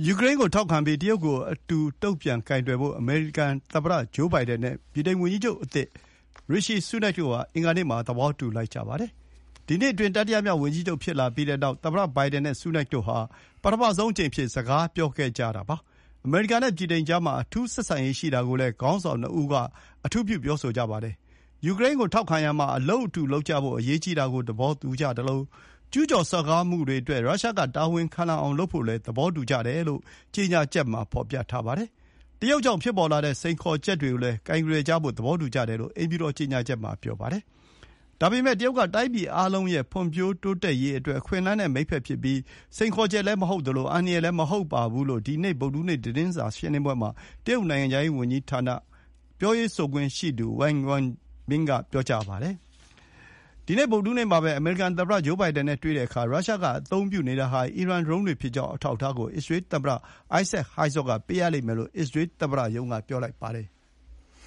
ယူကရိန်းကိုထောက်ခံပြီးတရုတ်ကိုအတူတုံ့ပြန်ကိုင်တွယ်ဖို့အမေရိကန်သမ္မတဂျိုးဘိုင်ဒန်နဲ့ဗြိတိန်ဝန်ကြီးချုပ်အသစ်ရီရှီဆူးနက်တို့ဟာအင်္ဂါနေ့မှာသဘောတူလိုက်ကြပါတယ်။ဒီနှစ်အတွင်းတတိယမြောက်ဝန်ကြီးချုပ်ဖြစ်လာပြီးတဲ့နောက်သမ္မတဘိုင်ဒန်နဲ့ဆူးနက်တို့ဟာပထမဆုံးအကြိမ်အဖြစ်စကားပြောခဲ့ကြတာပါ။အမေရိကန်နဲ့ဗြိတိန်ကြားမှာအထူးဆက်ဆံရေးရှိတာကိုလည်းခေါင်းဆောင်နှစ်ဦးကအထူးပြုပြောဆိုကြပါတယ်။ယူကရိန်းကိုထောက်ခံရာမှာအလုပ်အတူလုပ်ကြဖို့အရေးကြီးတာကိုသဘောတူကြသလိုကျူးကျော်စော်ကားမှုတွေအတွက်ရုရှားကတာဝန်ခံလာအောင်လုပ်ဖို့လည်းသဘောတူကြတယ်လို့ကြေညာချက်မှာဖော်ပြထားပါတယ်။တရုတ်ကြောင့်ဖြစ်ပေါ်လာတဲ့စိန်ခေါ်ချက်တွေကိုလည်းကိုင်တွယ်ကြဖို့သဘောတူကြတယ်လို့အိမ်ဖြူတော်ကြေညာချက်မှာပြောပါတယ်။ဒါပေမဲ့တရုတ်ကတိုင်းပြည်အားလုံးရဲ့ဖွံ့ဖြိုးတိုးတက်ရေးအတွက်အခွင့်အလမ်းနဲ့မိတ်ဖက်ဖြစ်ပြီးစိန်ခေါ်ချက်လည်းမဟုတ်သလိုအန္တရာယ်လည်းမဟုတ်ပါဘူးလို့ဒီနေ့ဗုဒ္ဓဟူးနေ့သတင်းစာရှင်းလင်းပွဲမှာတရုတ်နိုင်ငံခြားရေးဝန်ကြီးဌာနပြောရေးဆိုခွင့်ရှိသူဝမ်ဝန်ဘင်ကပြောကြားပါတယ်။ဒီနေ့ဗုဒ္ဓဟူးနေ့မှာပဲအမေရိကန်သမ္မတဂျိုးဘိုင်ဒန်နဲ့တွေ့တဲ့အခါရုရှားကအသုံးပြုနေတာဟာအီရန်ဒရုန်းတွေဖြစ်ကြောင်းအထောက်အထားကိုအစ္စရေးသမ္မတအိုက်ဇက်ဟိုက်ဇော့ကပေးရလိမ့်မယ်လို့အစ္စရေးသမ္မတရုံးကပြောလိုက်ပါတယ်။